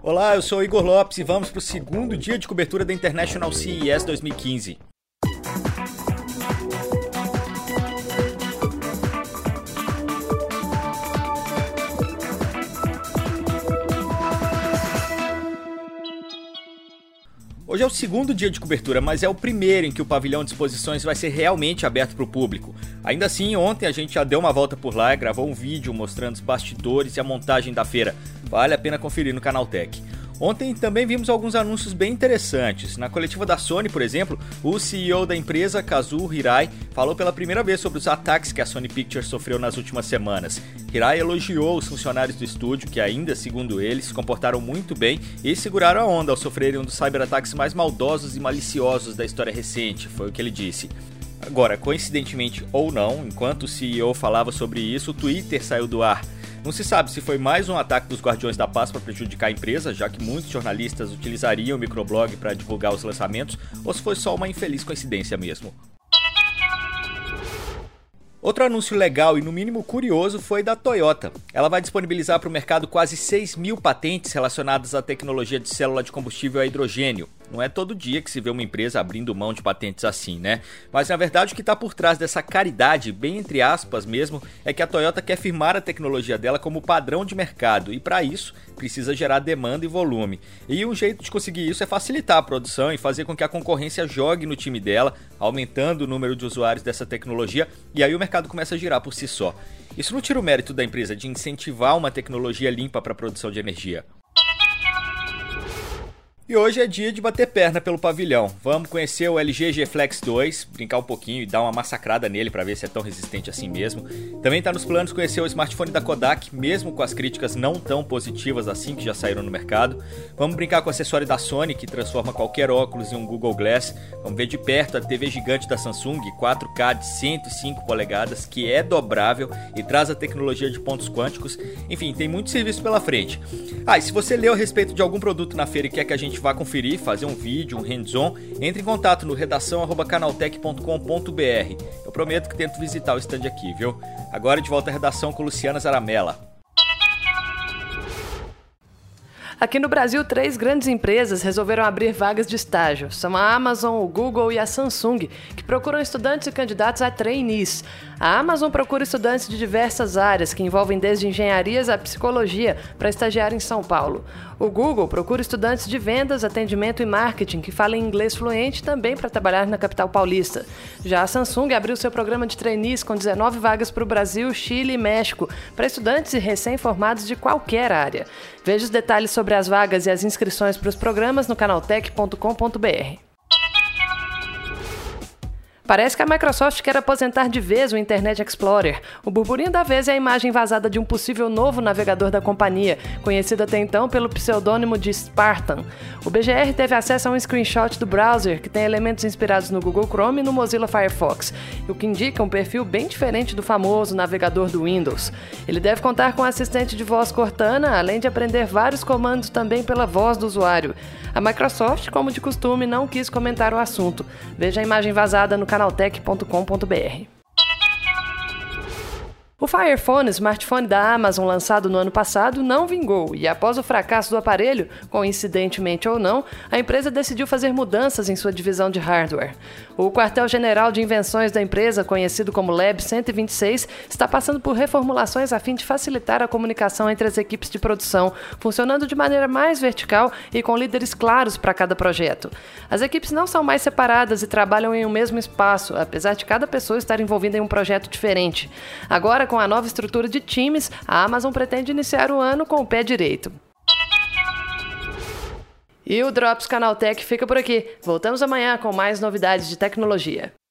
Olá, eu sou o Igor Lopes e vamos para o segundo dia de cobertura da International CES 2015. Hoje é o segundo dia de cobertura, mas é o primeiro em que o pavilhão de exposições vai ser realmente aberto para o público. Ainda assim, ontem a gente já deu uma volta por lá e gravou um vídeo mostrando os bastidores e a montagem da feira. Vale a pena conferir no Canaltech. Ontem também vimos alguns anúncios bem interessantes. Na coletiva da Sony, por exemplo, o CEO da empresa, Kazuo Hirai, falou pela primeira vez sobre os ataques que a Sony Pictures sofreu nas últimas semanas. Hirai elogiou os funcionários do estúdio, que ainda, segundo ele, se comportaram muito bem e seguraram a onda ao sofrerem um dos cyberataques mais maldosos e maliciosos da história recente, foi o que ele disse. Agora, coincidentemente ou não, enquanto o CEO falava sobre isso, o Twitter saiu do ar. Não se sabe se foi mais um ataque dos Guardiões da Paz para prejudicar a empresa, já que muitos jornalistas utilizariam o microblog para divulgar os lançamentos, ou se foi só uma infeliz coincidência mesmo. Outro anúncio legal e no mínimo curioso foi da Toyota. Ela vai disponibilizar para o mercado quase 6.000 patentes relacionadas à tecnologia de célula de combustível a hidrogênio. Não é todo dia que se vê uma empresa abrindo mão de patentes assim, né? Mas na verdade o que está por trás dessa caridade, bem entre aspas mesmo, é que a Toyota quer firmar a tecnologia dela como padrão de mercado e para isso precisa gerar demanda e volume. E um jeito de conseguir isso é facilitar a produção e fazer com que a concorrência jogue no time dela, aumentando o número de usuários dessa tecnologia e aí o mercado começa a girar por si só. Isso não tira o mérito da empresa de incentivar uma tecnologia limpa para a produção de energia. E hoje é dia de bater perna pelo pavilhão. Vamos conhecer o LG G Flex 2, brincar um pouquinho e dar uma massacrada nele para ver se é tão resistente assim mesmo. Também está nos planos conhecer o smartphone da Kodak, mesmo com as críticas não tão positivas assim que já saíram no mercado. Vamos brincar com o acessório da Sony, que transforma qualquer óculos em um Google Glass. Vamos ver de perto a TV gigante da Samsung, 4K de 105 polegadas, que é dobrável e traz a tecnologia de pontos quânticos. Enfim, tem muito serviço pela frente. E se você leu a respeito de algum produto na feira e quer que a gente vá conferir, fazer um vídeo, um hands-on, entre em contato no redação@canaltech.com.br. Eu prometo que tento visitar o stand aqui, viu? Agora de volta à redação com Luciana Zaramella. Aqui no Brasil, 3 grandes empresas resolveram abrir vagas de estágio. São a Amazon, o Google e a Samsung, que procuram estudantes e candidatos a trainees. A Amazon procura estudantes de diversas áreas, que envolvem desde engenharias a psicologia, para estagiar em São Paulo. O Google procura estudantes de vendas, atendimento e marketing, que falem inglês fluente, também para trabalhar na capital paulista. Já a Samsung abriu seu programa de trainees com 19 vagas para o Brasil, Chile e México, para estudantes e recém-formados de qualquer área. Veja os detalhes sobre as vagas e as inscrições para os programas no canaltech.com.br. Parece que a Microsoft quer aposentar de vez o Internet Explorer. O burburinho da vez é a imagem vazada de um possível novo navegador da companhia, conhecido até então pelo pseudônimo de Spartan. O BGR teve acesso a um screenshot do browser, que tem elementos inspirados no Google Chrome e no Mozilla Firefox, o que indica um perfil bem diferente do famoso navegador do Windows. Ele deve contar com um assistente de voz Cortana, além de aprender vários comandos também pela voz do usuário. A Microsoft, como de costume, não quis comentar o assunto. Veja a imagem vazada no canaltech.com.br. O Fire Phone, smartphone da Amazon lançado no ano passado, não vingou e após o fracasso do aparelho, coincidentemente ou não, a empresa decidiu fazer mudanças em sua divisão de hardware. O quartel-general de invenções da empresa, conhecido como Lab 126, está passando por reformulações a fim de facilitar a comunicação entre as equipes de produção, funcionando de maneira mais vertical e com líderes claros para cada projeto. As equipes não são mais separadas e trabalham em um mesmo espaço, apesar de cada pessoa estar envolvida em um projeto diferente. Agora, com a nova estrutura de times, a Amazon pretende iniciar o ano com o pé direito. E o Drops Canaltech fica por aqui. Voltamos amanhã com mais novidades de tecnologia.